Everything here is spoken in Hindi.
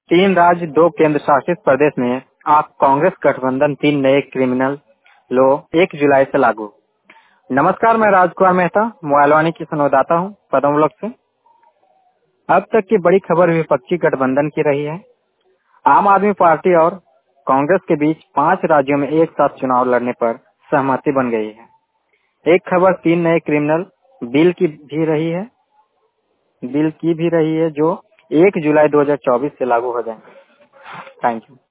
तीन राज्य दो केंद्र शासित प्रदेश में आप कांग्रेस गठबंधन 3 नए क्रिमिनल लॉ 1 जुलाई से लागू। नमस्कार, मैं राजकुमार मेहता मोबाइलवाणी की संवाददाता हूँ पदम ब्लॉक से। अब तक की बड़ी खबर विपक्षी गठबंधन की रही है। आम आदमी पार्टी और कांग्रेस के बीच 5 राज्यों में एक साथ चुनाव लड़ने पर सहमति बन गई है। एक खबर 3 नए क्रिमिनल बिल की भी रही है जो 1 जुलाई 2024 से लागू हो जाएंगे। Thank you.